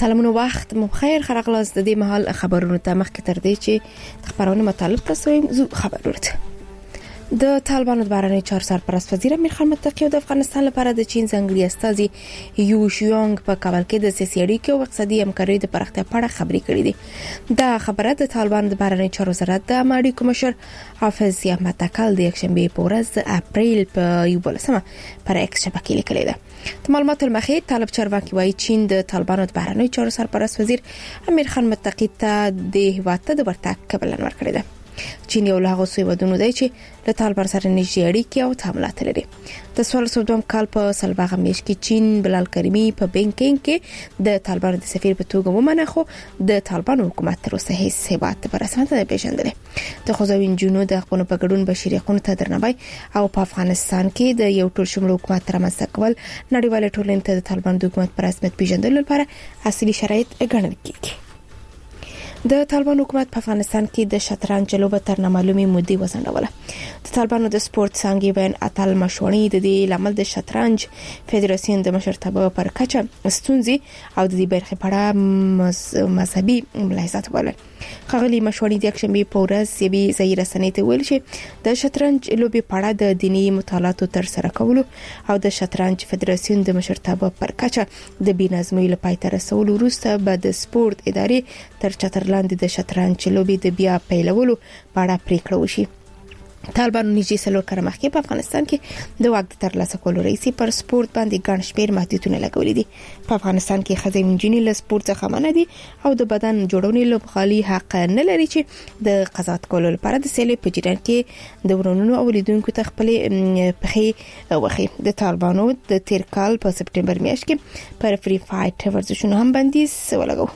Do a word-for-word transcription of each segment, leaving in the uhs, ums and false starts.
سلامونه وخت مو بخیر خلق د دې مهال خبرونه ته مخکې تر دې چې خبرونه مطالب تاسو زو خبرونه د طالبانو د بهرنی چارو سرپرست وزیر امیر خان متقی د افغانستان لپاره د چین ځانګړي استازي یو شیونګ په کابل کې د سیاسي اړیکو او اقتصادي همکارۍ د پراختیا په اړه خبرې کړې دي. دا خبره د طالبانو د بهرنی چارو وزارت د اړیکو مشر حافظ احمد تکل د یکشنبه په ورځ د اپریل په یولسمه پر ایکس شبکې لیکلې ده. د معلوماتو لمخې طالب چارواکي وايي چین د طالبانو د بهرنی چارو سرپرست وزیر امیر خان متقی ته د هیواد ته د ورتګ قبول ورکړی ده. چین یو له هغو هیوادونو دی چې له طالبان سره نږدې اړیکې او تعاملات لري. د څوارلس سوه دوه کال په سلباغه میاشت کې چین بلال کریمی په بینکینګ کې د طالبانو د سفیر په توګه ومنه، خو د طالبانو حکومت تر اوسه هیڅ هیواد په رسمیت نه پیژندل. د خوځوین جنو د حقوقو په ګډون بشري حقوقو ته درناوی او په افغانستان کې د یو ټول شمول حکومت رامنځته کول نړیوال ټولنې ته د طالبانو د حکومت په رسمیت پیژندلو لپاره اصلي شرایط ګڼل کېږي. د طالبان حکومت په افغانستان کې د شطرنج لوبه تر نامعلومې مودې وځنډوله. د طالبانو د سپورت څانګې وین اتل مشوړی د دې لامل د شطرنج فدراسیون د مشرتابه پر کچه ستونزې او د دې برخې په اړه مذهبي ملاحظات ولرل. خغلی مشوړی د یکشنبه په ورځ یوې ځای رسنۍ ته ویل چې د شطرنج لوبې په اړه د دینی مطالعاتو تر سره کولو او د شطرنج فدراسیون د مشرتابه پر کچه د بېنظمۍ لپاره تر رسولو وروسته به د سپورت ادارې تر چتر لاندې د شطرنج لوبې د بیا پیلولو په اړه پریکړه وشي. طالبانو نږدې څلور کاله مخکې په افغانستان کې د واک د ترلاسه کولو رئیسي پر سپورت باندې ګڼ شمېر محدودیتونه لګولي دي. په افغانستان کې ښځې نجونې له سپورت څخه منع دي او د بدن جوړونې لوبغالي حق نه لري چې د قضاوت کولو لپاره د سیلې په جریان کې د ورونو او لیدونکو ته خپلې پښې وخی. د طالبانو د تیر کال په سپټمبر میاشت کې پر فری فایټ ورزشونو هم بندیز ولګاو.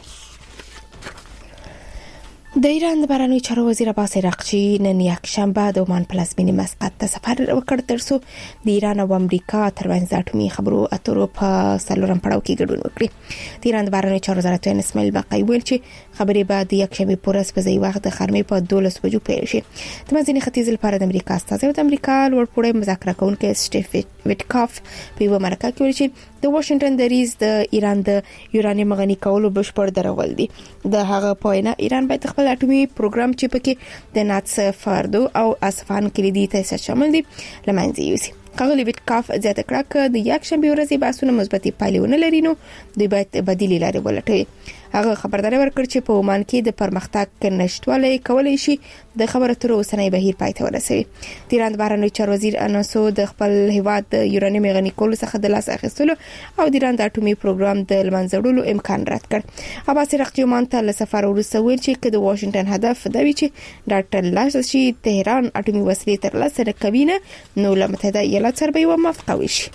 د ایران د بهرنیو چارو وزیر عباس عراقچي نن یکشنبه د عمان پلازمینې مسقط ته سفر وکړ ترڅو د ایران او امریکا ترمنځ د اټومي خبرو اترو په څلورم پړاو کې ګډون وکړي. د ایران د بهرنیو چارو وزارت اسماعیل باقی ویل چې خبرې به د یکشنبه په ورځ په ځای وخت د خرمې په دولس بجو پیل شي. د منځني ختیځ لپاره د امریکا استازی او د امریکا لوړپوړی مذاکره کوونکی سټیف ویټکاف په یو مرکه کې ویل چې د واشنگټن دریځ د ایران د یورانیم غني کولو بشپړ درول دي. د هغه په وینا ایران باید خپل اټومي پروګرام چې پکې د ناتس فاردو او اصفهان کلیدي تاسیس شامل دي لمنځه یوسي. قاغلی ویټکاف زیاته کړه چې د یکشنبه ورځې بحثونه مثبتې پایلې ونه لري نو دوی باید بدیلې لارې ولټوي. هغه خبرداري ورکړ چې په عمان کې د پرمختګ نشټوالی کولای شي د خبرو تر اوسنۍ بهیر پای ته ورسوي. د ایران بهرنیو چارو وزیر اناسو د خپل هیواد د یورانیم غني کولو څخه د لاس اخیستلو او د ایران د اټومي پروګرام د لمنځړلو امکان رد کړ. عباس عراقچي عمان ته له سفر وروسته ویل چې د واشنگټن هدف دا وی چې ډاکټر لاشي تهران اټومي وسلې ترلاسه کوي نه نو له متحده ایالات سره به موافقه وشي.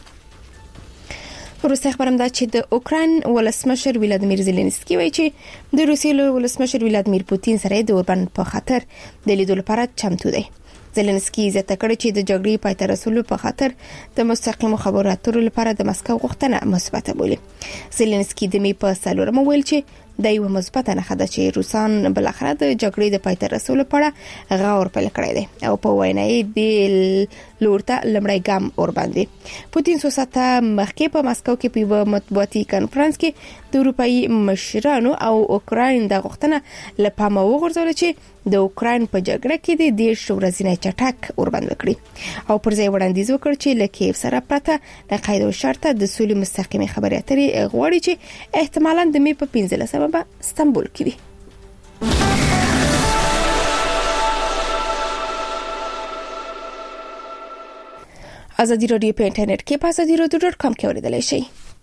روسي خبرم دا چې د اوکراین ولسمشر ولادیمیر زيلنسکي وایي چې د روسي ولسمشر ولادیمیر پوتین سره د اوربان په خاطر د لیدلو لپاره چمتو دی. زيلنسکي زیاته کړې چې د جګړې پای ته رسولو په خاطر د مستقیم خبرو اترو لپاره د مسکو غوښتنه مثبته بولي. زيلنسکي د می په سالورم ویل چې د یو مثبته نه خده چې روسان بل اخر د جګړې د پای ته رسولو لپاره غور پیل کړی دی او په وینا یې د لورته لمړی ګام اور باندې. پوتین سوساته مخکې په مسکو کې په مطبوعاتي کانفرنس کې د اروپאי مشرانو او اوکراین د غوښتنه لپاره وغورځول چې د اوکراین په جګړه کې د دیش ورځنی چټک اور باندې کړی او پر ځای وړاندیز وکړ چې لکه سره پرته د قاعده او شرط د سولې مستقیمه خبرې اترې غوړي چې احتمالاً د می په پنځلسمه په استنبول کې وي. ازادي رادیو په انټرنیټ کې په ازادي رادیو ډاټ کام کې اوریدلای شئ.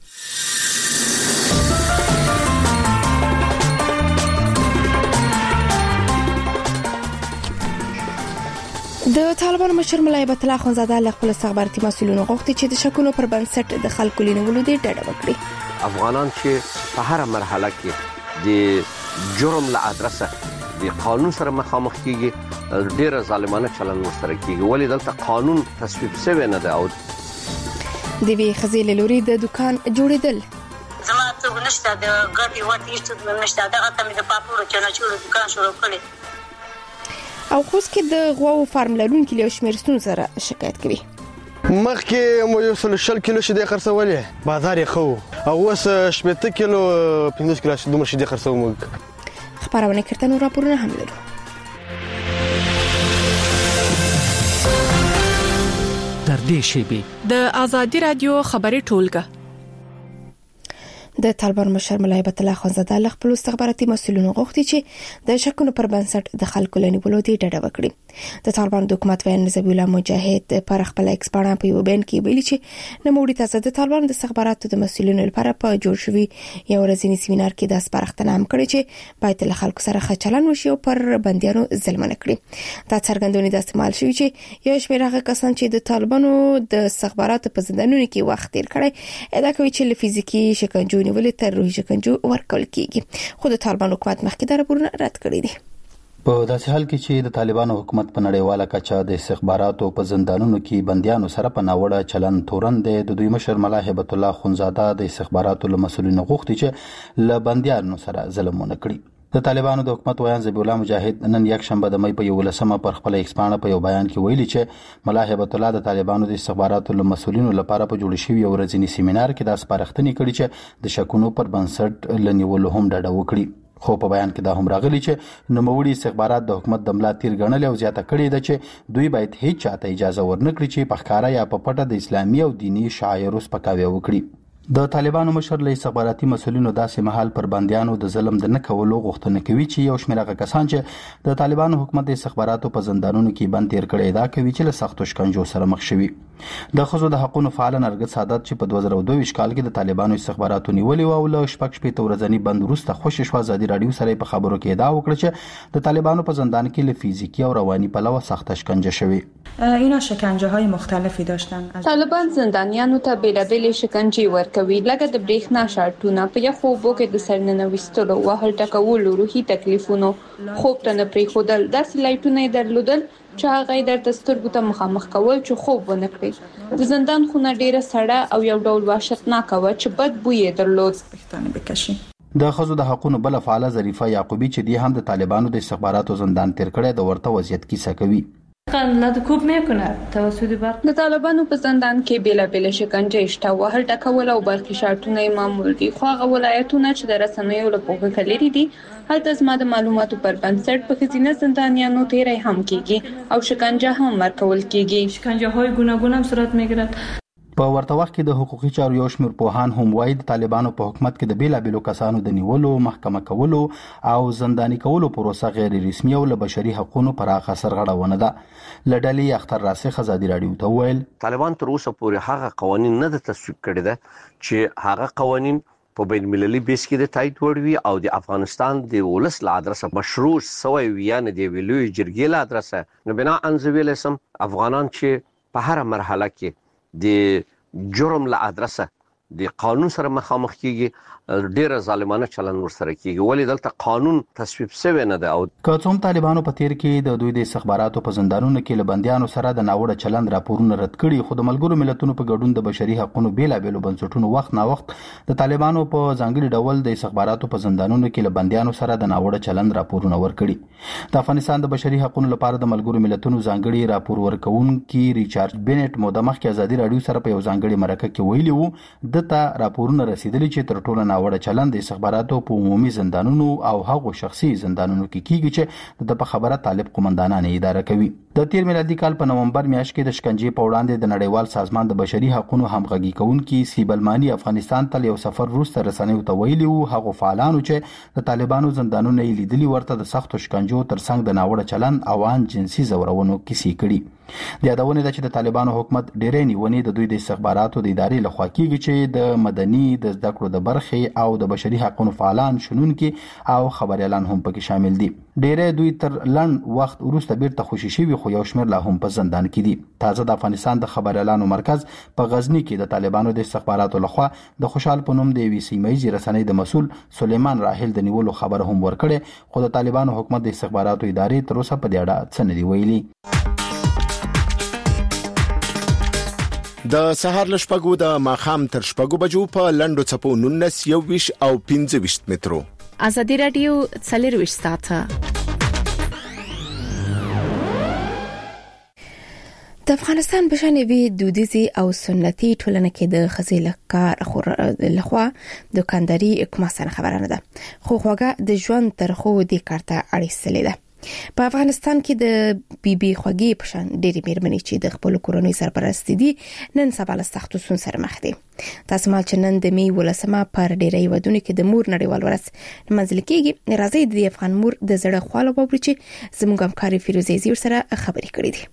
د طالبانو مشر ملا هیبت الله اخونزاده له خپل استخباراتي مسؤلینو غوښتي چې د شکونو پر بنسټ د خلکو لینولو دی ډډه وکړي. افغانان چې په هر مرحله کې د جرم له ادرسه د قانون سره مخامخ کیږي ډیر ظالمانه چلند ورسره کیږي ولې دلته قانون تصویب شوی نه دی او د وی خزیل لوري د دکان جوړیدل زما څه نشته د ګټي وتی څه نشته دغه ته مې د پاپورو چنه چور دکان شروع کړی او خوست کې د غواو فارم لرونکو له شمیر ستون سره شکایت کوي. مخکې مو یو سل شل کیلو شیدې خرڅولې، بازار یې ښه او اوس شپېته کیلو پنځوس کیلو دومره شیدې خرڅوو موږ. خبرونه کرته نور راپورونه هم لرو. تر دې شیبې د آزادي رادیو خبري ټولګه د طالبان مشر ملا هیبت الله خانزاده له خپل استخباراتي مسؤلینو غوښتي چې د شکونو پر بنسټ د خلکو لنیولو دی ډډه وکړي. د طالبان د حکومت وین نزبی الله مجاهد پر خپل ایکس باندې په یو بیان کې ویلي چې نوموړي تاسو د طالبان د استخباراتو د مسؤلینو لپاره په جوړ شوی یو ورځنی سیمینار کې د سپارښتنه هم کړې چې باید له خلکو سره ښه چلند وشي او پر بندیانو ظلم نه کړي. دا څرګندونه د استعمال شوی چې یو شمېر هغه کسان چې د طالبانو د استخباراتو په زندانونو کې وخت تیر کړی ادعا کوي چې له فزیکی شکنجو ولې تر روحي شکنجو ورکول کیږي، خو د طالبان حکومت مخکې دا راپورونه رد کړی دي. په داسې حال کې چې د طالبانو حکومت په نړیواله کچه د استخباراتو په زندانونو کې بندیانو سره په ناوړه چلند تورن دی، د دوی مشر ملا هیبت الله خانزاده د استخباراتو له مسؤلینو غوښتي چې له بندیانو سره ظلم ونه کړي. د طالبانو د حکومت ویان ذبیح الله مجاهد نن یک شنبه د مې په یولسمه پر خپل ایکسپانه په یو بیان کې ویلي چې ملا هیبت الله د طالبانو د استخباراتو له مسؤلینو لپاره په جوړ شوی یو ورځنی سیمینار کې د سپارښتنې کړې چې د شکونو پر بنسټ لنیولو هم ډډه وکړي. خو په بیان کې دا هم راغلی چې نوموړي استخبارات د حکومت د ملا تیر ګڼل او زیاته کړې ده چې دوی باید هیڅ چاته اجازه ورنکړي چې په ښکاره یا په پټه د اسلامي او دینی شعایرو سپکاوی وکړي. د طالبانو مشر له استخباراتي مسؤلینو داسې مهال پر بندیانو د ظلم د نه کولو غوښتنه کوي چې یو شمېر هغه کسان چې د طالبانو حکومت د استخباراتو په زندانونو کې بند تیر کړي دا کوي چې له سختو شکنجو سره مخ شوي. د ښځو د حقوقو فعال نرګس سعادت چې په دوه زره دوه ویشت کال کې د طالبانو استخباراتو نیولې او له شپږ شپېته ورځنی بند وروسته خوشی شو ازادي رادیو سره په خبرو کې ادعا وکړه چې د طالبانو په زندان کې له فزیکی او رواني پلوه سخت شکنجه شوي. اینا شکنجه های مختلفی داشتن. طالبان زندانیانو ته بیلابیل شکنجه ورکوي، لکه د برېښنا شارټونه، په یخو اوبو کې د سرننه ویستلو، وهل ټکولو، روحي تکلیفونو، خوب ته نه پرېښودل، داسې لایټونه یې درلودل چې هغه یې درته سترګو ته مخامخ کول چې خوب ونه کړي. د زندان خونه ډیره سړه او یو ډول وحشتناکه وه چې بد بوی یې درلود. پښتانه بکشي د ښځو د حقوقو بل فعاله ظریفه یعقوبی چې دی هم د طالبانو د استخباراتو زندان تیر کړی د ورته وضعیت کیسه کوي. کوب میکنه توسط برق د طالبانو په زندان کې بیلابیل شکنجه شته، وهل ټکول او برقي شارټونه یې معمول دي. خو هغه ولایتونه چې د رسنیو له پوښښ لري دي هلته زما د معلوماتو پر بنسټ په ښځینه زندانیانو تیری هم کیږي او شکنجه هم ورکول کیږي. شکنجه های گوناگون هم صورت میگیرد. په ورته وخت کې د حقوقي چارو یو شمېر پوهان هم وایي د طالبانو په حکومت کې د بیلابیلو کسانو د نیولو، محکمه کولو او زنداني کولو پروسه غیر رسمي او له بشري حقوقو پراخه سرغړونه ده. له ډلې اختر راسخ ازادي رادیو ته وویل طالبان تر اوسه پورې هغه قوانین نه د تصویب کړي ده چې هغه قوانین په بین المللي بیس کې د تایید وړ وي او د افغانستان د ولس له ادرسه مشروع سوی ویانه دی ویلوی جرګې له ادرسه نو بنا انځویل سم افغانان چې په هر مرحله کې د جرم له ادرسه د قانون سره مخامخ کیږي، ډیره ظالمانه چلند ورسره کیږي، ولی دلته قانون تصویب شوی نه ده. او که څوم طالبانو په تیر کې د دوی د استخباراتو په زندانونو کې له بندیانو سره د ناوړه چلند راپورونه رد کړي، خو د ملګرو ملتونو په ګډون د بشري حقوقو بیلابیلو بنسټونو وخت نا وخت د طالبانو په ځانګړي ډول د استخباراتو په زندانونو کې له بندیانو سره د ناوړه چلند راپورونه ورکړي. د افغانستان د بشري حقوقو لپاره د ملګرو ملتونو ځانګړي راپور ورکونکي ریچارډ بینټ مو د مخکې ازادي رادیو سره په یو ځانګړي مرکه کې ویلي وو دته راپورونه رسیدلي چې تر ټولو ناوړه چلند د استخباراتو په عمومي زندانونو او هغو شخصي زندانونو کې کیږي چې د په خبره طالب قومندانان اداره کوي. د تیر میلادي کال په نومبر میاشت کې د شکنجې په وړاندې د نړیوال سازمان د بشري حقوقو همغږي کوونکي سیبلمانی افغانستان ته یو سفر وروسته رسنیو ته ویلي وو هغو فعالانو چې د طالبانو زندانونه یې لیدلي ورته د سختو شکنجو ترڅنګ د ناوړه چلند او ان جنسي زورونو کیسې کړي. د یادونه ده چې د طالبانو حکومت ډېرې نیونې د دوی د استخباراتو د ادارې لخوا کیږي چې د مدني د زده کړو د برخې او د بشري حقوقو فعالان شنونکي او خبريالان هم پکې شامل دي. ډېرې دوی تر لنډ وخت وروسته بیرته خوشي شوي خو یو شمېر لا هم په زندان کې دي. تازه د افغانستان د خبريالانو مرکز په غزنی کې د طالبانو د استخباراتو لخوا د خوشحال په نوم د یوې سیمه ییزې رسنۍ د مسؤل سلیمان راحل د نیولو خبر هم ورکړې، خو د طالبانو حکومت د استخباراتو ادارې تر اوسه په دې اړه څه نه دي ویلي. د سهار لشپګو د ماخام تر شپګو بجو په لندو چپو نونس یو ویش او پنځه ویش مترو. ازادي رادیو څلور ویش ساعته د افغانستان په شان وی دودیزي او سنتي ټولنه کې د خزې لکار لخوا دکانداري کومه سن خبره نه ده خو خوګه د ژوند تر خو د کارته اړیسلې ده په افغانستان کې د بي بي خوګي په شان ډېری میرمنې چې د خپل کورنۍ سرپرستی دي نن سبا له سختو سن سره مخ دي تاسو مال چې نن د می ولسمه پر ډېری ودونه کې د مور نړیوال ورځ منځل کېږي راځي د افغان مور د زړه خواله وبري چې زموږ همکاري فیروزه زیور سره خبرې کړې دي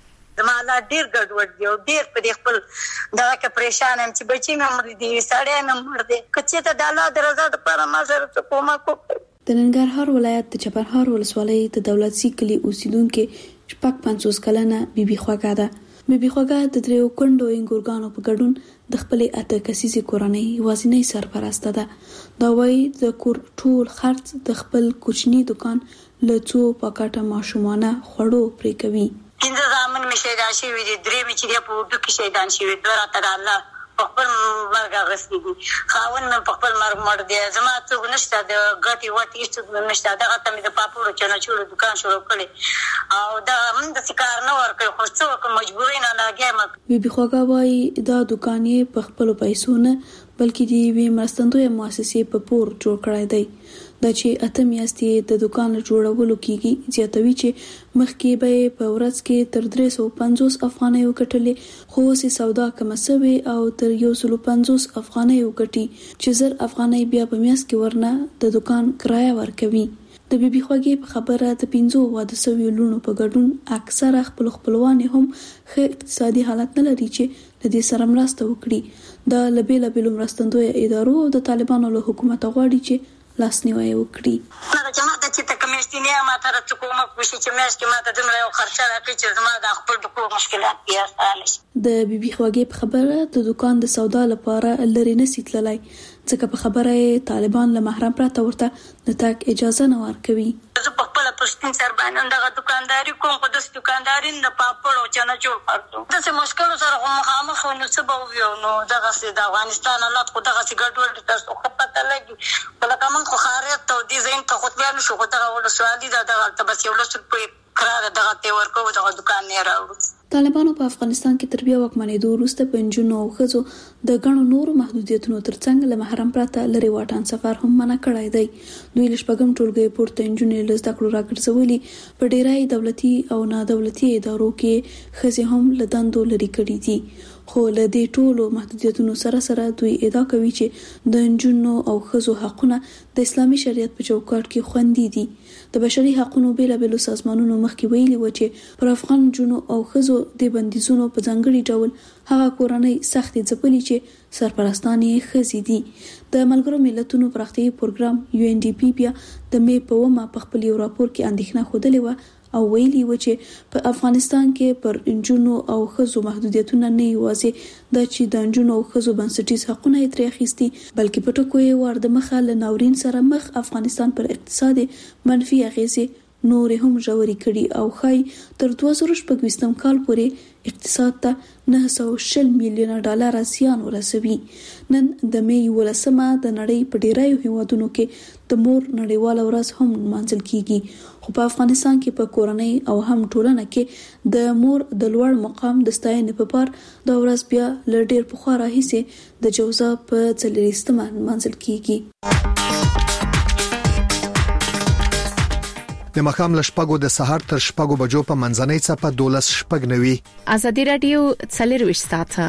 زمالا ډیر ګډوډ دی او ډیر په خپل دغه کې پریشان ام چې بچی مې مړ دي سړی مې مړ دي کچې ته د الله درزه د پر ما سره کومه کو د ننګرهار ولایت د چپرهار ولسوالۍ د دولت سی کلی اوسیدونکو شپږ پنځوس کلنه بي بي خوګه ده بي بي خوګه د دریو کندو انګورګانو په ګډون د خپل اته کسیزې کورنۍ وازنۍ سرپرسته ده دا وایي د کور ټول خرڅ د خپل کوچني دکان له څو پاکټه ماشومانه خوړو پرې کوي پنځه زامن مې شهیدان شوي دي درې مې چې په وډو کې شهیدان شوي دوه راته الله په خپل مرګ غسلی دي خاون مې په خپل مرګ مړ دی زما څوک نشته د ګټي وټي هیڅ نشته دغه ته مې د پاپورو چنچوړو دکان شروع کړی او دا من د سکار نه ورکړ خو څوک مجبورین نه لاګم بي بي خوګه وايي دا دکان یې په خپل پیسو نه بلکې د وی مرستندوی مؤسسې په پور جوړ کړی دی دا چې اته میاشتې د دکان جوړولو کېږي زیاتوي چې مخکې به په ورځ کې تر درې سوه پنځوس افغانۍ وکټلې خو اوس سودا کم شوی او تر یو سل پنځوس افغانۍ وکټي چې زر افغانۍ بیا په میاشت کې ورنه د دکان کرایه ورکوي د بي بي خوګي په خبره د پنځو واده سوي لونو په ګډون اکثره خپل خپلوان هم ښه اقتصادي حالت نه لري چې د دې سره مرسته وکړي د لبې لبې مرستندوی ادارو او د طالبانو له حکومت غواړي چې لاسنیوي وکړي نه چې ماته چې تکمیشتي نه ما تر څو کومه کوشش چې مېش کې ماته دمره یو خرچه راکړي چې زما د خپل د کور مشکلات بیا حل شي د بي بي خوګي په خبره د دکان د سودا لپاره لری نسی تللی ځکه په خبره طالبان له محرم پرته ورته د تاک اجازه نه ورکوي زه په خپل پښتون سر باندې دغه دکانداري کوم په داس دکانداري نه پاپړو چنه جوړ کړو د څه مشکل سره مخامخ نو څه به ویو نو دغه د افغانستان حالات خو دغه ګډوډ تاسو خو پته لګي بلکې موږ خو خاريت ته دي زین ته خو بیا نو شو دغه ول سوالي دغه ته بس یو لسل په قرار دغه ته ورکو دغه دکان نه راوړو طالبانو په افغانستان کې تر بیا واکمنېدو وروسته په نجونو او ښځو د ګڼو نورو محدودیتونو ترڅنګ له محرم پرته لري واټن سفر هم منع کړی دی دوی له شپږم ټولګي پورته نجونې له زده کړو راګرځولي په ډیری دولتي او نا دولتي ادارو کې ښځې هم له دندو لري کړي دي خو له دې ټولو محدودیتونو سره سره دوی ادعا کوي چې د نجونو او ښځو حقونه د اسلامي شریعت په چوکاټ کې خوندي دي د بشري حقوقو بیلابېلو سازمانونو مخکې ویلي و چې پر افغان نجونو او ښځو د بندیزونو په ځانګړي ډول هغه کورنۍ سختي ځپلي چې سرپرستان یې ښځې دي د ملګرو ملتونو پراختیایي پروګرام یو ان ډي پی بیا د می په ومه په خپل یو راپور کې اندېښنه خوده و او ویلي و چې په افغانستان کې پر انجونو او ښځو محدودیتونه نه یوازې د چې د انجونو او ښځو بنسټیز حقونه یې ترې اخیستي بلکې په ټکو یې ور د مخه له ناورین سره مخ افغانستان پر اقتصاد منفي اغیزې نور هم ژورې کړي او خای تر دوه زره شپږ کال پورې اقتصاد ته نه سوه او شل میلیونه ډالر زیان ورسوي نن د می ولسمه د نړۍ په ډیرایو هیوادونو کې د مور نړیواله ورځ هم نمانځل کیږي خو په افغانستان کې په کورنۍ او هم ټولنه کې د مور د لوړ مقام د ستاینې په پار د ورځ بیا ل ډیر پخوا راهیسې د جوزا په څلوېښتمه نمانځل کیږي د مخام لشپګو د سحر تر شپګو بجو په منځنۍ صفه دولس شپګ نوي ازادي رادیو څلرويشت ساعته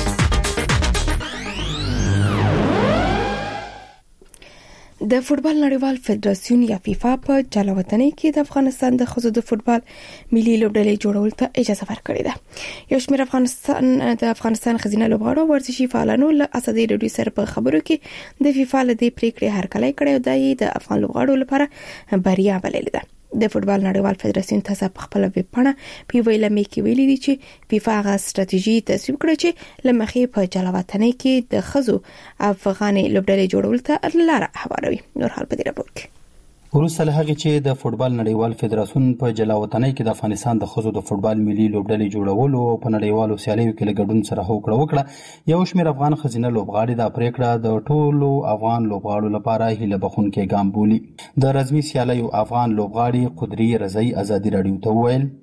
د فوتبال نړیوال فدراسیون یا فیفا په جلاوطنۍ کې د افغانستان د ښځو د فوتبال ملي لوبډلې جوړول ته اجازه ورکړې ده یو شمېر افغانستان د افغانستان ښځینه لوبغاړو ورزشي فعالانو له ازادي رادیو سره په خبرو کې د فیفا له دې پریکړې هرکلی کړی او د افغان لوبغاړو لپاره بریا بللې ده د فوتبال نړیوال فدراسیون تاسو په خپل ویب پاڼه په ویلمې کې ویلي دي چې فیفا غا ستراتیژي تصویب کړې چې لمخې په جلاوطنۍ کې د ښځو افغاني لوبډلې جوړول ته لار هواروي نور حال په دې راپور کې وروسته له هغې چې د فوتبال نړیوال فدراسیون په جلاوطنۍ کې د افغانستان د ښځو د فوتبال ملي لوبډلې جوړولو او په نړیوالو سیالیو کې له ګډون سره هوکړه وکړه یو شمېر افغان ښځینه لوبغاړي دا پریکړه د ټولو افغان لوبغاړو لپاره هیله بخښونکی ګام بولي د رسمي سیالیو افغان لوبغاړي قدري رضایي ازادي راډیو ته وویل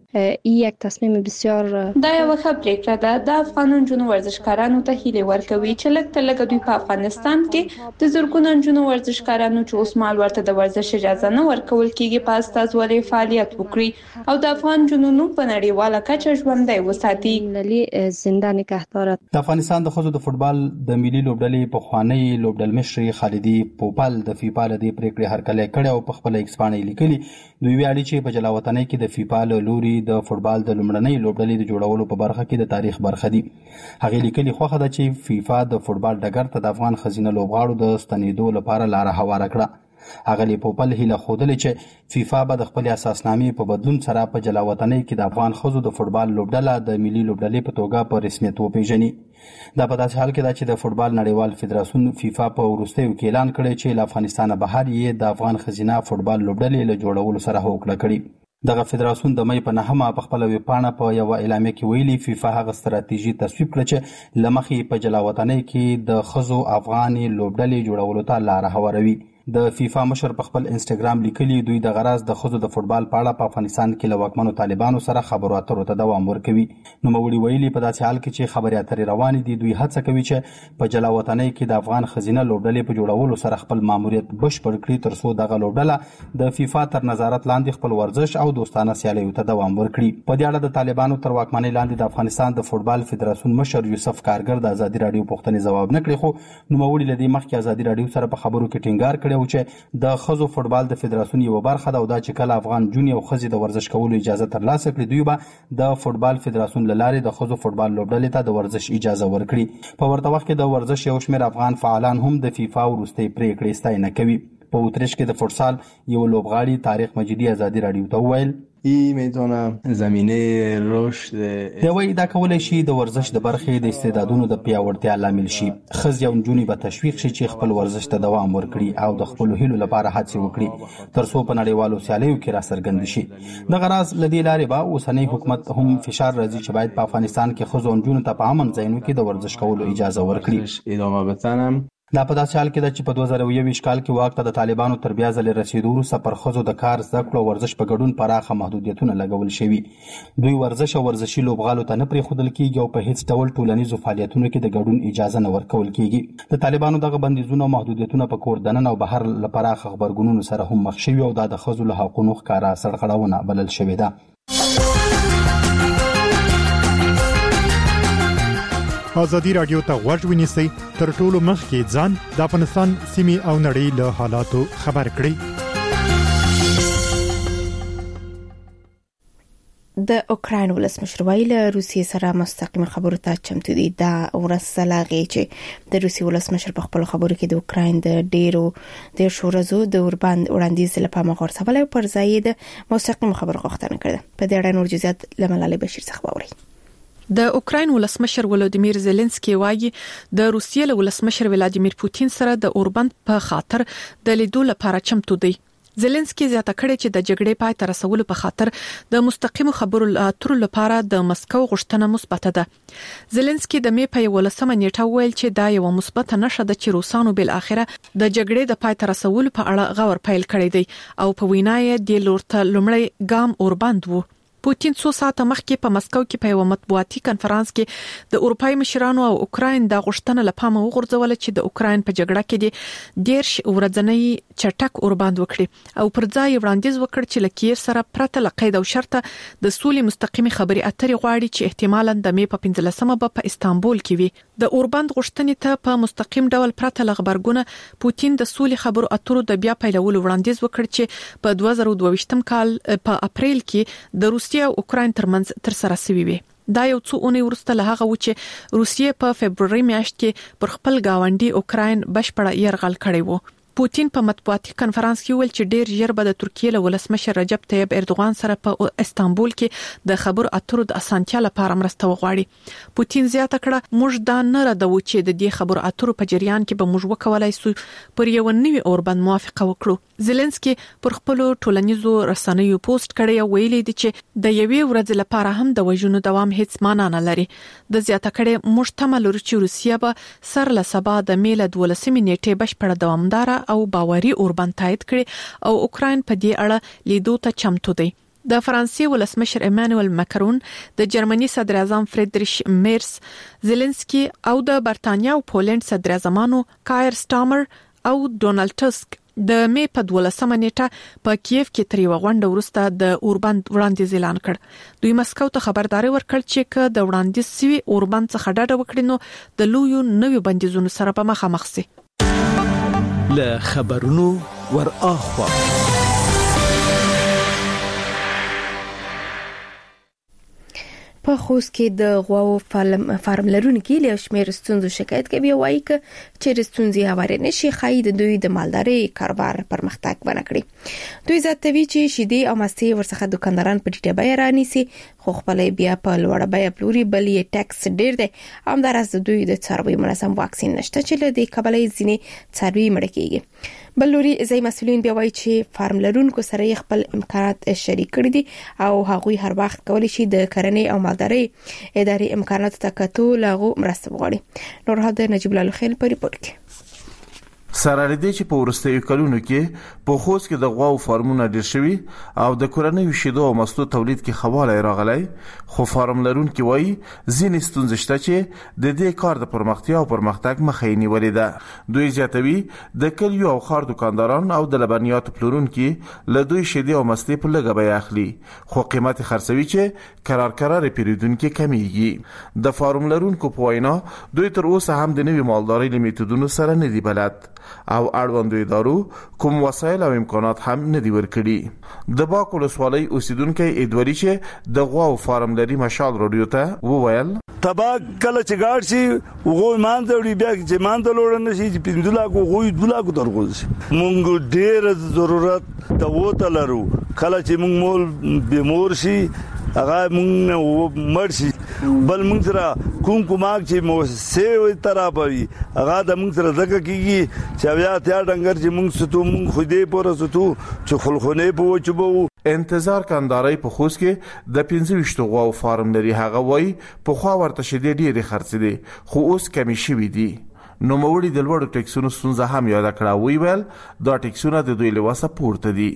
این یک تصمیم بسیار دا یو ښه پریکړه ده. د افغان نجونو ورزشکارانو ته هیله ورکوي چې لږ تر لږه دوی په افغانستان کې د زرګونو نجونو ورزشکارانو چې اوس مهال ورته د ورزش اجازه نه ورکول کیږي په استازولۍ فعالیت وکړي او د افغان جنونو په نړیواله کچه ژوندۍ وساتي. ملي زنده نگهدار. د افغانستان د ښځو د فوټبال د ملي لوبډلې په خوانی لوبډل مشر خالدي پوپل د فیفا له دې پریکړې هرکلی کړی او په خپل ایکس باندې لیکلي دوی ویلي چې په جلاوطنۍ کې د فیفا له لوري د فوټبال د لومړنۍ لوبډلې د جوړولو په برخه کې د تاریخ برخه دي. هغه لیکلي خوخه ده چې فیفا د فوټبال ډګر ته د افغان خزینه لوبغاړو د ستنېدو لپاره لار هواره کړه. هغه پوپل هیله خوده چې فیفا به د خپل اساسنامې په بدلون سره په جلاوطنۍ کې د افغان خزو د فوټبال لوبډله د ملي لوبډلې په توګه په رسمیت وپیژني. دا په داسې حال کې ده چې د فوټبال نړیوال فدراسیون فیفا په وروستیو کې اعلان کړی چې له افغانستان بهر یې د افغان خزینه فوټبال لوبډلې له جوړولو سره هوکړه کړې. دغه فدراسیون د مې په نهمه په خپل ویبپاڼه په یو اعلامیه کې ویلي فیفا هغه ستراتیژي تصویب کړه چې لمخې په جلاوطنۍ کې د خزو افغاني لوبډلې جوړولو ته لار هواروي. د فیفا مشر په خپل انسټاګرام لیکلي دوی د غرض د خزو د فوټبال په اړه په افغانستان کې له واکمنو طالبانو سره خبرو اترو ته دوام ورکوي. نو موري ویلي په داسې حال کې چې خبرې اترې روانې دي دوی هڅه کوي چې په جلاوطنۍ کې د افغان خزینه لوبډلې په جوړولو سره خپل ماموریت بشپړ کړي ترڅو دغه لوبډله د فیفا تر نظارت لاندې خپل ورزش او دوستانه سیالیو ته دوام ورکړي. په دې اړه د طالبانو تر واکمنۍ لاندې د افغانستان د فوټبال فدراسیون مشر یوسف کارګر د ازادي رادیو پوښتنې ځواب نه کړی، خو نو موري لدی مخکې ازادي رادیو سره په خبرو کې ټینګار کړی و چې د خزو فوټبال د فدراسیون یو برخه ده او دا چې کله افغان جونی او خزي د ورزش کولو اجازه ترلاسه کړي دوی به د فوټبال فدراسیون له لارې د خزو فوټبال لوبډلې ته د ورزش اجازه ورکړي. په ورته وخت کې د ورزش یو شمېر افغان فعالان هم د فیفا وروستۍ پریکړې ستاینه کوي. په اتریش کې د فوټسال یو لوبغاړي تاریخ مجیدی ازادي رادیو ته وویل ای میتونه زمینه رشد دی وای دا کولای شي د ورزش د برخې د استعدادونو د پیاوړتیا لامل شي. خزي او نجونې به تشویق شي چې خپل ورزش ته دوام ورکړي او د خپل هیلو لپاره هڅې وکړي ترڅو په نړیوالو سیالیو کې را څرګند شي. د غراض لدی لارې به اوسنۍ حکومت هم فشار راځي چې باید په افغانستان کې خزو او نجونو ته په امن ځایونو کې د ورزش کولو اجازه ورکړي. ادامه بدنم دا په داسې حال کې ده چې په دوه زره یو ویشت کال کې واک ته د طالبانو تر بیا ځلې رسیدو وروسته پر ښځو د کار زده کړو او ورزش په ګډون پراخه محدودیتونه لګول شوي. دوی ورزش او ورزشي لوبغالو ته نه پرېښودل کېږي او په هیڅ ډول ټولنیزو فعالیتونو کې د ګډون اجازه نه ورکول کېږي. د طالبانو دغه بندیزونه او محدودیتونه په کور دننه او بهر له پراخه غبرګونونو سره هم مخ شوي او دا د ښځو له حقونو ښکاره سرغړونه بلل شوې ده. ازادي رادیو ته غوږ ونیسئ تر ټولو مخکې ځان د افغانستان سیمې او نړۍ له حالاتو خبر کړئ. د اوکراین ولسمشر ویل روسیې سره مستقیم خبرو ته چمتو دي. دا ورسره لاغي چې د روسیې ولسمشر په خپل خبرو کې د اوکراین د ډیرو د شورزو د اوربند وړاندیز لپاره مغورځول او پر ځای د مستقیم خبرو غوښتنه کړې. په دې اړه نور جزئیات لملالي بشیر څخه واوري. د اوکراین ولسمشر ولودیمیر زيلنسکي وایي د روسیې له ولسمشر ولادیمیر پوتین سره د اوربند په خاطر د لیدو لپاره چمتو دی. زيلنسکي زیاته کړې چې د جګړې پای ته رسولو په خاطر د مستقیم خبرو اترو لپاره د مسکو غوښتنه مثبت ده. زيلنسکي د مې په یولسمه نیټه ویل چې دا یو مثبت نښه ده چې روسانو بل اخره د جګړې د پای ته رسولو په اړه غور پیل کړی دی او په وینا یې د لورته لومړی ګام اوربند وو. پوتین څو ساعته مخکې په مسکو کې په یو مطبوعاتي کانفرنس کې د اروپای مشرانو او اوکراین د غوښتنه لپاره وغورځول چې د اوکراین په جګړه کې د دیرش ورځنی چټک اوربند وکړي او پر ځای وړاندیز وکړ چې لکیر سره پرته لقید او شرطه د سولې مستقیمي خبري اترې غواړي چې احتمالاً د مې په پنځلسمه په استانبول کې وي. د اوربند غوښتنې ته په مستقیم ډول پرته لغبرګونه پوتین د سولې خبرو اترو د بیا پیلولو وړاندیز وکړ چې په دوه زره دوه ویشتم کال په اپریل کې د روسیې او اوکراین ترمنځ تر سره شوی وي. دا یو څو اونۍ وروسته له هغه و چې روسیې په فبرवरी میاشت کې پر خپل گاونډي اوکراین بشپړه یرغل کړی وو. پوتین په مطبوعاتي کانفرنس کې ویل چې ډیر ژر به د ترکیې له ولسمشر رجب طیب اردوغان سره په استانبول کې د خبرو اترو د اسانتیا لپاره مرسته وغواړي. پوتین زیاته کړه موږ دا نه ردو چې د دې خبرو اترو په جریان کې به موږ وکولای شو پر یو نوي اوربند موافقه وکړو. زيلنسکي پر خپل ټولنیزو رسنیو پوسټ کړی او ویلي دی چې د یوې ورځې لپاره هم د وژنو دوام هیڅ معنا نه لري. د زیاته کړي موږ تمه لرو چې روسیه به سر له سبا د میله دولسمې نیټې بشپړه دوامدار او باوري اوربند تایید کړي او اوکراین په دې اړه لیدو ته چمتو دی. د فرانسې ولسمشر ایمانوئل ماکرون، د جرمني صدر اعظم فریدریش میرز زيلنسکي او د برتانیا او پولند صدر اعظمانو کایر سټامر او ډونالد ټسک د می په دولسمه نیټه په کیف کې تر یو غونډه وروسته د اوربند وړاندیز اعلان کړ. دوی مسکو ته خبرداري ورکړ چې که د وړاندیز سوي اوربند څخه ډډه وکړي نو د لویو نویو بندیزونو سره به مخامخ شي. له خبرونو ور اخوا په خوست کې د غواو فارم لرونکي له شمیر ستونزو شکایت کوي، وایي چې ستونزې هواري نشي خای د دوی د مالداري کاروبار پرمختګ ونه کړي. دوی زیاتوي چې شیدې او مستې ورڅخه دکانداران په ټیټه بیه رانیسي، خو خپل بیا په لوړه بیه پلوري، بل یې ټیکس ډیر دی. همدارس د دوی د څاروي منظم واکسین نشته چې له دې کبله ځینې څاروي مړ کیږي. بل لوري ځای مسؤلین بیا وایي چې فارم لرونکو سره خپل امکانات شریک کړي دي او هغوی هر وخت کولی شي د کرنې او مالداري اداري امکانات ته کتو لاغو مرسته وغواړي. نور هدا نجیب الله خیل په ریپورت کې. سره لري چې په ورستیو کلونو کې په خوست کې د غواو فارمونه ډیر شوي او د کورنیو شیدو او مستو تولید کې خواله راغلی، خو فارم لرونکي وایي ځینې ستونزې شته چې د دې کار د پرمختیا او پرمختګ مخه یې نیولې ده. دوی زیاتوي د کلیو او ښار دکانداران او د لبنیاتو پلورونکي له دوی شیدې او مستې په لږه بیه اخلي، خو قیمت خرڅوي چې قرار قرار پیریدونکو کمیږي. د فارم لرونکو په وینا دوی تر اوسه هم د نوي مالدارۍ له میتودونو سره نه دي بلد او اړوندو ادارو کوم وسایل او امکانات هم نه دی ورکړي. د باک ولسوالۍ اوسیدونکو ادوري چې د غواو فارم لري مشال رادیو ته وویل تبا کله چې ګاډ شي وګو مان ته وړي بیا چې مان ته لوړ نه شي چې پندولا کو غوي دولا کو درغول شي. مونږ ډېر ضرورت ته وته لرو کله چې مونږ مول بیمور شي هغه مونږ مړ شي، بل مونږ سره کوم کوماک چې مو سه طرح پوي هغه د مونږ سره ځکه کیږي چې بیا ته ډنګر چې مونږ ستو مونږ خو دې پور ستو چې خلخونه په وچبو. انتظار کانداري په خوست کې د پنځه ویشت غواو فارم لري. هغه وایي په خوا ورته شیدې ډېرې خرڅ دي خو اوس کمی شوي دي. نو موړي د لوړو ټیکسونو ستونزه هم یاد کړه. وی ویل دا ټیکسونه د دوی له واسه پورته دي.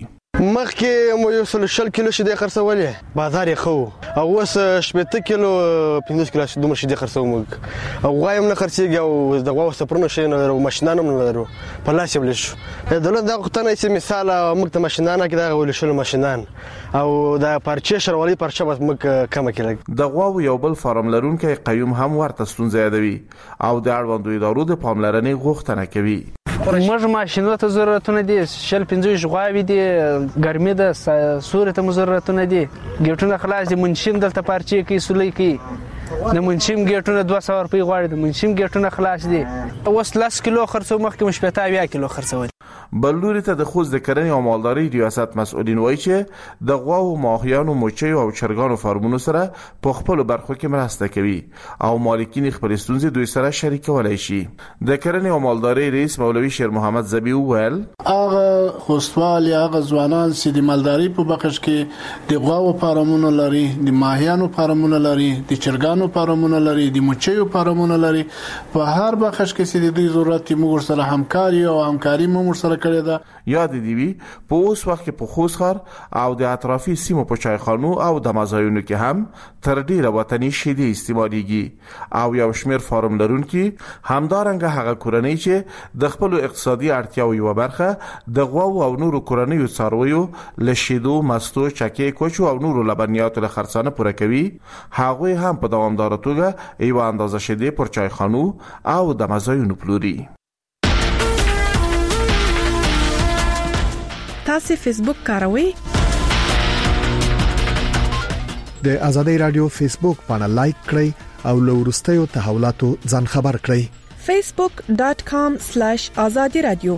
مخکې مو یو سل شل کیلو شیدې خرڅولې، بازار یې خو او اوس شپږ کیلو پنځه کیلو دومره شیدې خرڅوم موږ او غوایم نه خرڅيږي او د غواو سفرونو شي نه لرو، ماشینانو نه لرو، په لاس یې بلش دولت دا وختونه چې مثال موږ ته ماشینانه کې دا ولې شل ماشینان او دا پارچې شروالي پارچه بس موږ کم کړل. د غواو یو بل فارم لرونکي قیوم هم ورته ستونزې یادوي او د اړوندو ادارو د پاملرنې غوښتنه کوي. موږ ماشینونو ته ضرورتونه دي، شل پنځه غواوي دي، ګرمي ده، سورې ته ضرورتونه دي، ګټونه خلاص دي، منشم دلته پارچې کوي سولې کوي، د منشم ګټونه دوه سوه روپۍ غواړي، د منشم ګټونه خلاص دي. اوس لس کیلو خرڅو مخکې مو شپېته اویا کیلو خرڅول. بل لوري ته د خوست د کرنې او مالدارۍ ریاست مسؤلین وایي چې د غواو، ماهیانو، موچیو او چرګانو فارمونو سره په خپل برخو کې مرسته کوي او مالکین خپل ستونزې دوی سره شریکولای شي. د کرنې او مالدارۍ رئیس مولوي شیر محمد زبی وویل هغه خوستوال هغه ځوانان چې د مالدارۍ په بخش کې د غواو فارمونو لري، د ماهیانو فارمونو لري، د چرګانو فارمونو لري، د موچیو فارمونو لري، په هر بخش کې چې د دوی ضرورت موږ سره همکاري او همکاري موږ سره کړی ده. یاد دی وی په اوس وخت کې په خوست ښار او د اطرافي سیمو په چایخانو او د مزایونو کې هم تر ډیره وطني شیدې استعمالېږي او یو شمیر فارم لرونکي همدارنګه هغه کورنۍ چې د خپل اقتصادي اړتیاو یو برخه د غواو او نورو کورنیو څارویو له شیدو، مستو، چکې، کوچو او نورو لبنیاتو له خرڅانه پوره کوي، هغوی هم په دوامداره توګه یو اندازه شیدې پر چایخانو او د مزایونو پلوري. تاسو فیسبوک کاروئ؟ د ازادي رادیو فیسبوک باندې لایک کړئ او له ورستیو تحولاتو ځان خبر کړئ. facebook dot com slash azadi radio.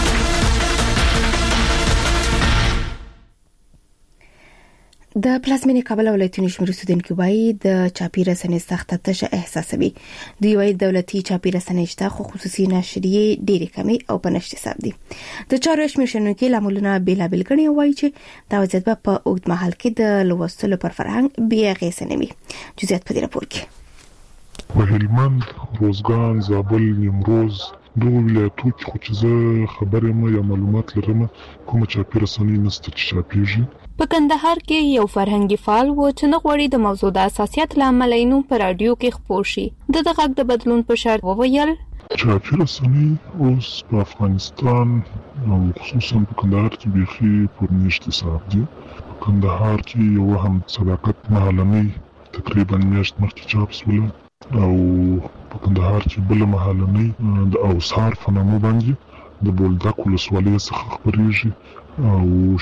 د پلازمینې کابل ولایتونو شمیر اوسیدونکو وایي د چاپی رسنۍ سخت تشه احساسوي. دوی وایي دولتي چاپی رسنۍ شته خو خصوصي نشریې ډېرې کمې او په نشته حساب دي. د چارو شمیر شنونکو لاملونه بیلابل غني وایي چې دا وضعیت په اوږد مهال کې د لوستلو پر فرهنګ بیا غیسه نه وي. جزئیات په دې راپور کې. په هلمند، روزګان، زابل، نیمروز دوه ولایتونو کې خو چې زه خبرې مې یا معلومات لرم کومه چاپی رسنۍ نشته چې چاپیږي. په کندهار کې یو فرهنګي فعال و چې نه غواړي د موضوع د اساسیت لامل یې نو په رادیو کې خپور شي. د دغه غږ د بدلون په شرط وویل چاپی رسنۍ اوس په افغانستان او خصوصا په کندهار کې بیخي پرنیشت حساب دي. په کندهار کې یو هم صداقت مهالنۍ تقریبا میاشت مخکې چاپ شوله او په کندهار کې بل مهالنۍ د اوسار په نامه باندې د بولدک ولسوالۍ څخه خپرېږي او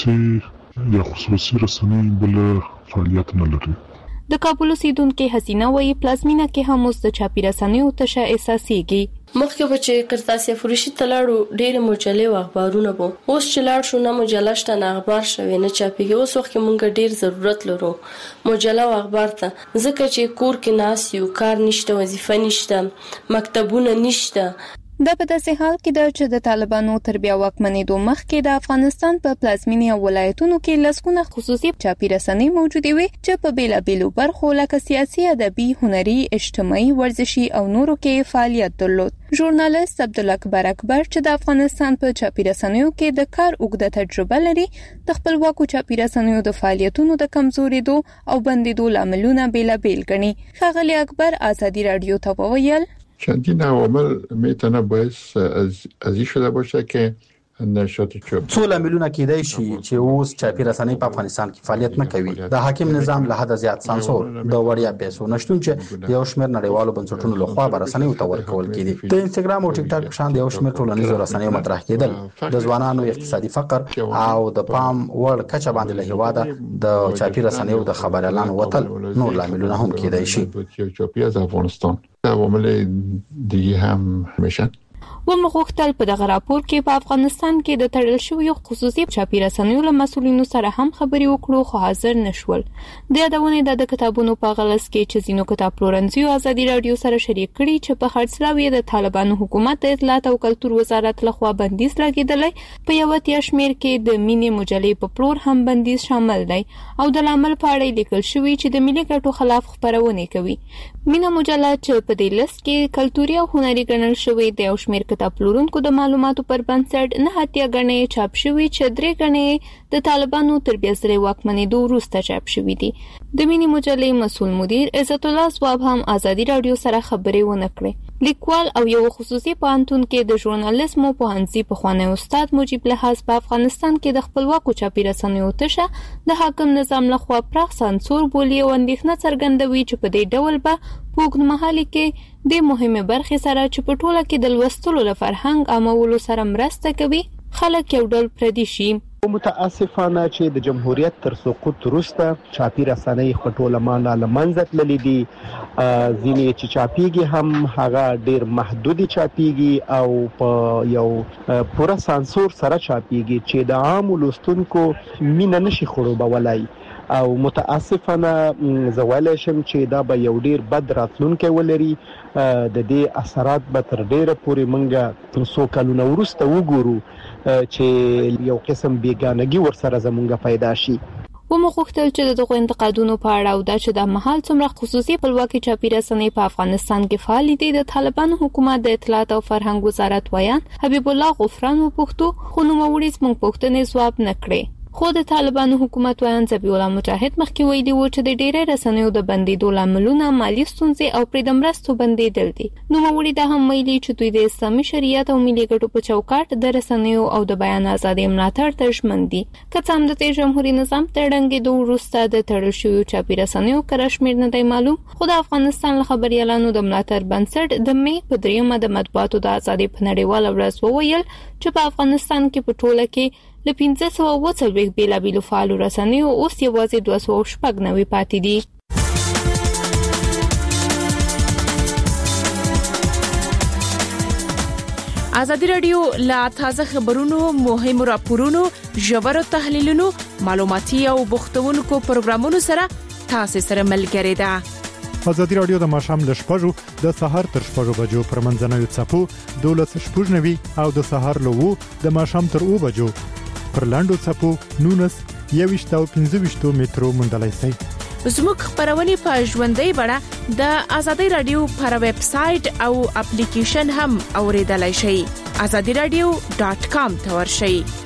شخصي یا خصوصي رسنۍ بل فعالیت نه لري. د کابل اوسیدونکو حسینه وایي پلازمینه کې هم اوس د چاپی رسنیو تشه احساسېږي. مخکې به چې قرطاسي فروشي تلاړو ډېر مجلې او اخبارونه وو، اوس چې لاړ شو نه مجله شته نه اخبار شوی نه چاپیږي. اوس وخت کې مونږ ډېر ضرورت لرو مجله او اخبار ته، ځکه چې کور کې ناس یو، کار نشته، وظیفه نشته، مکتبونه نشته. دا په داسې حال کې ده چې د طالبانو تر بیا واکمنېدو مخکې د افغانستان په پلازمینې او ولایتونو کې لسګونه خصوصي چاپی رسنۍ موجودې وي چې په بیلابیلو برخو لکه سیاسي، ادبي، هنري، اجتماعي، ورزشي او نورو کې فعالیت درلود. ژورنالیست عبدالاکبر اکبر چې د افغانستان په چاپی رسنیو کې د کار اوږده تجربه لري، د خپلواکو چاپی رسنیو د فعالیتونو د کمزورېدو او بندېدو لاملونه بیلابیل ګڼي. ښاغلي اکبر ازادي رادیو ته وویل چندین عوامل میتونه باعث از ازی شده باشه که نشاط چاپ څو لاملونه کېدای شي چې اوس چاپی رسنۍ په افغانستان کې فعالیت نه کوي. د حاکم نظام له حد زیات سانسور، د وړیا پیسو نشټون چې د یو شمېر نړیوالو بنسټونو لخوا به رسنیو ته ورکول کېدي. د انستګرام او ټیک ټاک په شان د یو شمېر ټولنیزو رسنیو مطرح کېدل، د ځوانانو اقتصادي فقر او د پام وړ کچه باندې له هیواده د چاپی رسنیو د خبر اعلان وتل نور لاملونه هم کېدای شي. چاپی از افغانستان عوامل دیگه هم میشن. ومغوښتل په دغه راپور کې په افغانستان کې د تړل شویو خصوصي چاپی رسنیو له مسولینو سره هم خبرې وکړو خو حاضر نشول. د یادونه د کتابونو په غلس کې چې زینو کتاب پلورنځیو ازادي رادیو سره شریک کړي چې په خرڅلاوي د طالبانو حکومت د اطلاعات او کلتور وزارت لخوا بندیز لګیدلې. په یو تیا شمیر کې د مینې مجلې په پلور هم بندیز شامل دی او د لامل په اړه لیکل شوی چې د ملي ګټو خلاف خبرونه کوي. مینه مجله چې په دې لست کې کلتوري او هنري ګڼل شوی د یو شمیر کتاب پلورونکو د معلوماتو پر بنسټ نه هتیا غنې چاپ شوی چې درې غنې د طالبانو تر بیا سره واکمنېدو وروسته چاپ شوی دي. د مینی مجلې مسؤل مدیر عزت الله ثواب هم ازادي رادیو سره خبرې ونه کړې. لیکوال او یو خصوصي پوهنتون کې د ژورنالیزم په هنځي په خوانه استاد مجيب لحاظ په افغانستان کې د خپلواکو چاپی رسنیو تشه د حاکم نظام لخوا پراخ سانسور بولی او اندېښنه څرګندوي چې په دې ډول به پوګن محلي کې د مهمه برخې سره چې په ټوله کې د لوستلو لپاره فرهنګ عامولو سره مرسته کوي خلک یو ډول پردي شي. متاسفانه چې د جمهوریت تر سقوط وروسته چاپی رسنۍ خټوله مانه لمنځت للی دي. ځینې چې چاپیږي هم هغه ډیر محدودي چاپیږي او په یو پوره سانسور سره چاپیږي چې د عام لوستونکو مینه نشي خړوبولای او متاسفانه زوالې شم چې دا به یو ډیر بد راتلونکي ولري. د دې اثرات به تر ډیره پورې منګه تر څو کلونو وروسته وګورو چې یو قسم بیګانګي ورسره زمونږه پیدا شي. ومغوښتل چې دغه انتقادونو په اړه او د چې د محل څومره خصوصي خپلواکي چاپی رسنۍ په افغانستان کې فعال دي د طالبانو حکومت د اطلاعات او فرهنګ وزارت ویان حبیب الله غفران وپوښتو خو نو موري زموږ پوښتنې ځواب نه کړې. خو د طالبانو حکومت ویان ذبیح الله مجاهد مخکې ویلي و چې د ډېرې رسنیو د بندیدو لاملونه مالی ستونزې او پرې د مرستو بندیدل دي. نو موري دا هم ویلي چې دوی د اسلامي شریعت او ملي ګټو په چوکاټ د رسنیو او د بیان ازادۍ ملاتړ ته ژمن دي. که څه هم د جمهوریت نظام تر ړنګېدو وروسته د تړل شویو چاپی رسنیو کره شمېر نه دی معلوم، خو د افغانستان له خبریالانو د ملاتړ بنسټ د مې په دریمه د مطبوعاتو د ازادۍ په نړیواله ورځ وویل چې په افغانستان کې په ټوله کې له پنځه سوه اووه څلوېښت بېلابېلو فعالو رسنیو اوس یوازې دوه سوه شپږ نوي پاتې دي. ازادي رادیو لا تازه خبرونو، مهمو راپورونو، ژورو تحلیلونو، معلوماتي او بوختونکو پروګرامونو سره تاسو سره ملګری ده. ازادي رادیو د ماښام ل شپږو د سهار تر شپږو بجو پر منځنوي څپو دولس شپږ نوي او د سهار له وو د ماښام تر اوو بجو پر لاندو څپو نونس یويشت او پنځه ویشت مترو مندلای سي. زموږ خبرونه په ژوندۍ بڼه د ازادي رادیو پر ویب سټ او اپلیکیشن هم اوریدلای شئ. azadi radio dot com ته ورشئ.